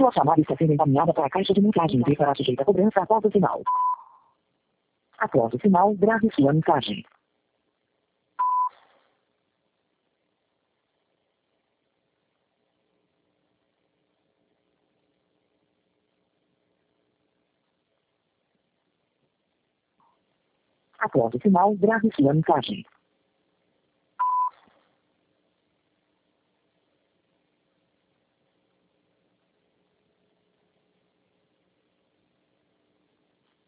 Sua chamada está sendo encaminhada para a caixa de mensagens e será sujeita a cobrança após o sinal. Após o sinal, grave sua mensagem. Após o sinal, grave sua mensagem.